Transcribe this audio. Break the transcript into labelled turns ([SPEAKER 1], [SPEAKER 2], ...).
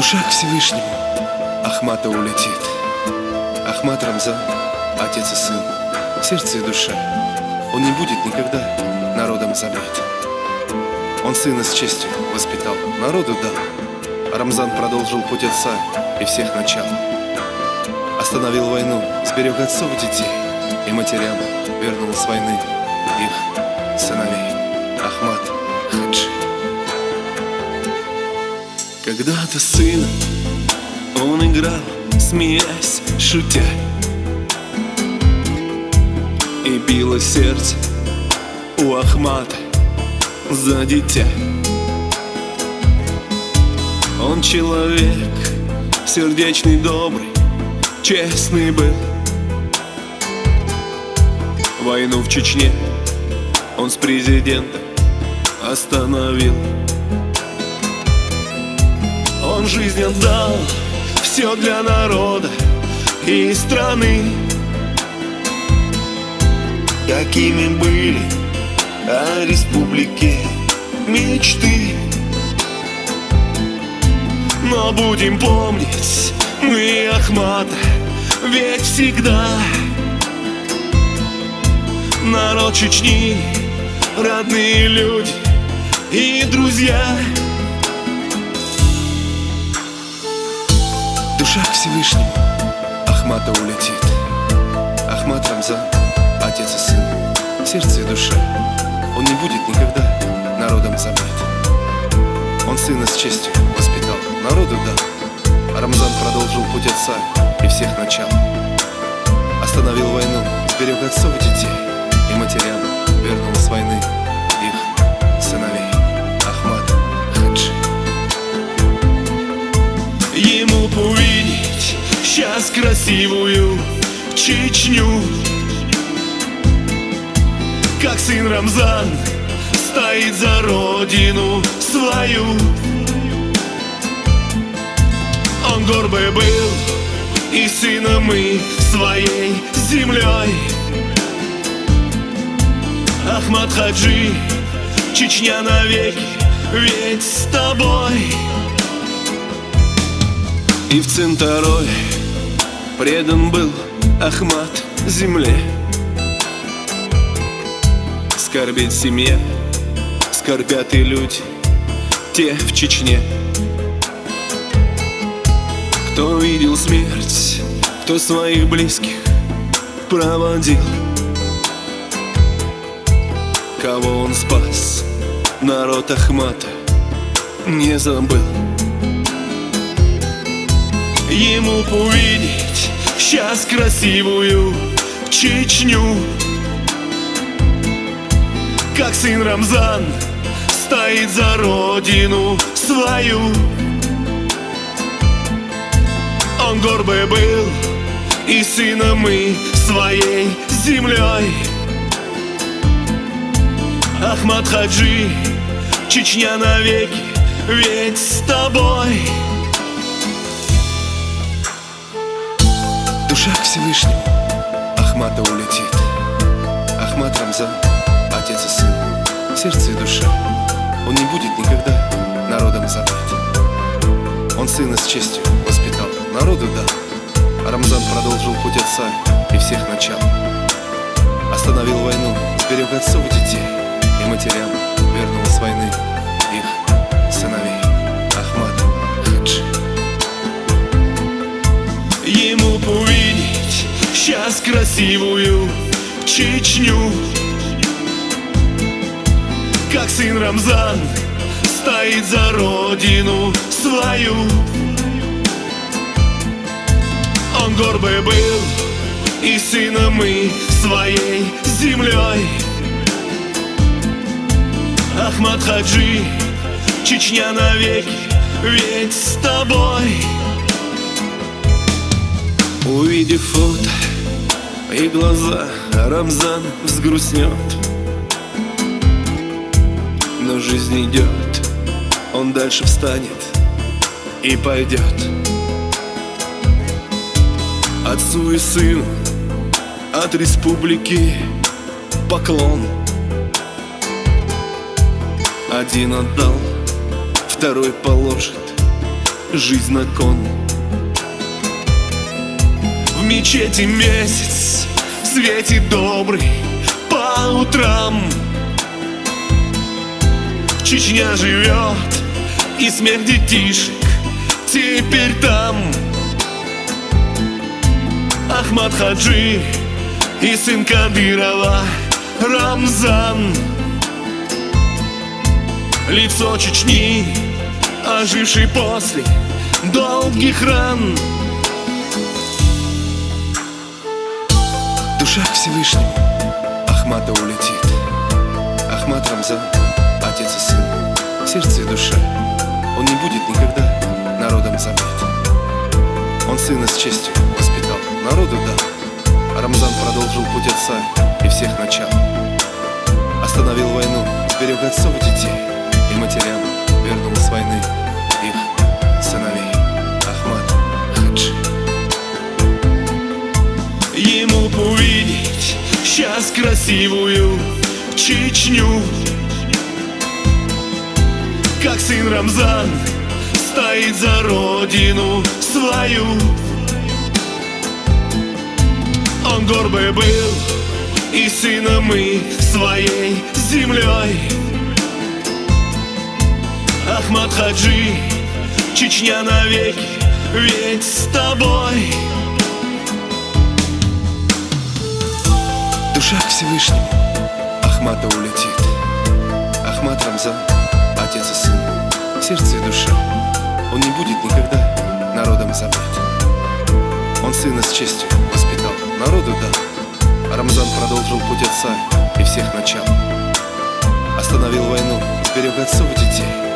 [SPEAKER 1] Душа к Всевышнему Ахмата улетит. Ахмат Рамзан, отец и сын, сердце и душа. Он не будет никогда народом забыт. Он сына с честью воспитал, народу дал. Рамзан продолжил путь отца и всех начал. Остановил войну, сберег отцов детей, и матерям вернул с войны их сыновей. Ахмат Хаджи. Когда-то сына он играл, смеясь, шутя, и било сердце у Ахмата за дитя. Он человек сердечный, добрый, честный был. Войну в Чечне он с президентом остановил. Он жизнь отдал, все для народа и страны. Какими были о республике мечты. Но будем помнить мы Ахмата, ведь всегда народ Чечни, родные люди и друзья. Душа к Всевышнему Ахмата улетит. Ахмат Рамзан, отец и сын, сердце и душа. Он не будет никогда народом забыт. Он сына с честью воспитал, народу дал. Рамзан продолжил путь отца и всех начал. Остановил войну, сберег отцов детей, и матерям вернул с войны их сыновей. Ахмат Хаджи. Ему б увидеть сейчас красивую Чечню, как сын Рамзан стоит за родину свою. Он горбый был и сыном и своей землей. Ахмат Хаджи, Чечня навеки, ведь с тобой. И в Цинтарой предан был Ахмат земле. Скорбит семья, скорбят и люди, те в Чечне. Кто видел смерть, кто своих близких проводил, кого он спас, народ Ахмата не забыл. Ему б увидеть сейчас красивую Чечню, как сын Рамзан стоит за родину свою. Он горбый был и сыном и своей землей. Ахмат Хаджи, Чечня навеки, ведь с тобой. Душа к Всевышнему Ахмата улетит. Ахмат Рамзан, отец и сын, сердце и душа. Он не будет никогда народом забыт. Он сына с честью воспитал, народу дал. Рамзан продолжил путь отца и всех начал. Остановил войну, сберег отцов детей, и матерям вернул с войны их сыновей. Ахмат Хаджи. Ему б увидеть сейчас красивую Чечню, как сын Рамзан стоит за родину свою. Он горбый был и сыном и своей землей. Ахмат Хаджи, Чечня навеки, ведь с тобой. Увидев фото и глаза, Рамзан взгрустнет. Но жизнь идет, он дальше встанет и пойдет. Отцу и сыну от республики поклон. Один отдал, второй положит жизнь на кон. В мечети месяц светит добрый по утрам. Чечня живет, и смех детишек теперь там. Ахмат Хаджи и сын Кадырова Рамзан. Лицо Чечни, оживший после долгих ран. Душа к Всевышнему Ахмата улетит. Ахмат Рамзан, отец и сын, сердце и душа. Он не будет никогда народом забыт. Он сына с честью воспитал, народу дал. А Рамзан продолжил путь отца и всех начал. Остановил войну, сберег отцов детей, и матерям вернул с войны их сыновей. Ахмат Хаджи. Ему б увидеть сейчас красивую Чечню, как сын Рамзан стоит за родину свою. Он горбый был и сыном и своей землей. Ахмат Хаджи, Чечня навеки, ведь с тобой. Душа к Всевышнему Ахмата улетит. Ахмат Рамзан, отец и сын, сердце и душа. Он не будет никогда народом забыт. Он сына с честью воспитал, народу дал. А Рамзан продолжил путь отца и всех начал. Остановил войну, сберег отцов детей,